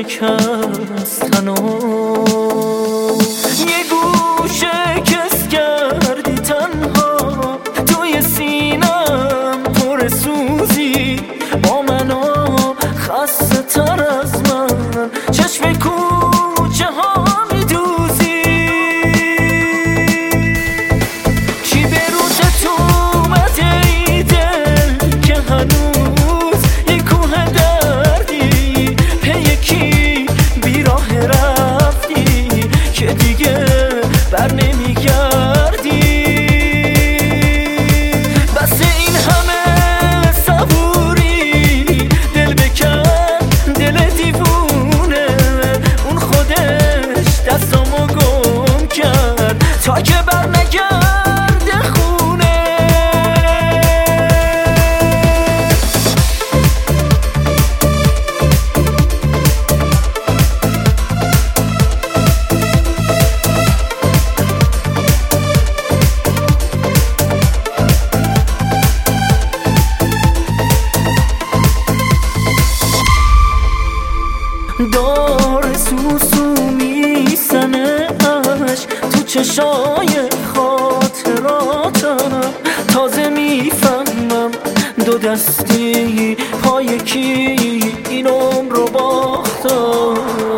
شکستن یه گوشه کس کردی تنها توی سینم پر سوزی با منو خسته تر از من چشم کوچه ها میدوزی چی به روزت اومده ای دل که هنوز یه کوه دردی یکی بیراه رفتی که دیگه بر نمیگردی بس این همه صبوری دل بکن دل دیوونه اون خودش دستامو گم کرد تا که بر نگرده خونه دار سوسو میسنه اش تو چشای خاطراتم تازه میفهمم دو دستی پای کی این عمر رو باختم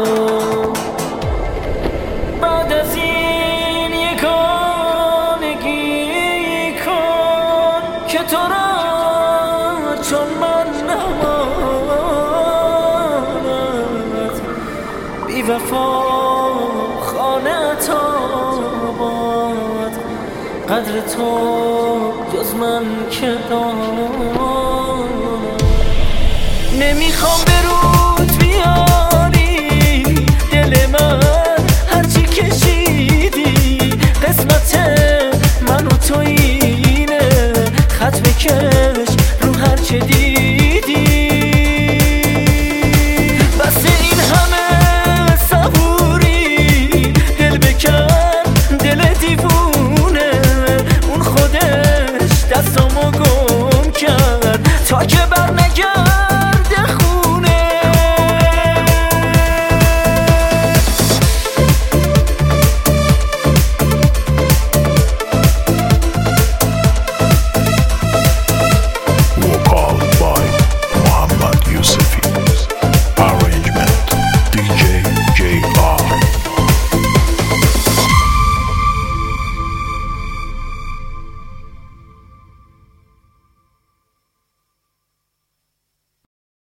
بعد از این یگانگی کن که تو را چون من بی وفا خانه آباد قدر تو جز من که دارم نمیخوام به رود بیاری دل من هرچی کشیدی قسمت من و تو اینه خط بکش رو هرچه دیدی بس این همه صبوری دل بکن دل دیوونه اون خودش دستامو گم کرد تا که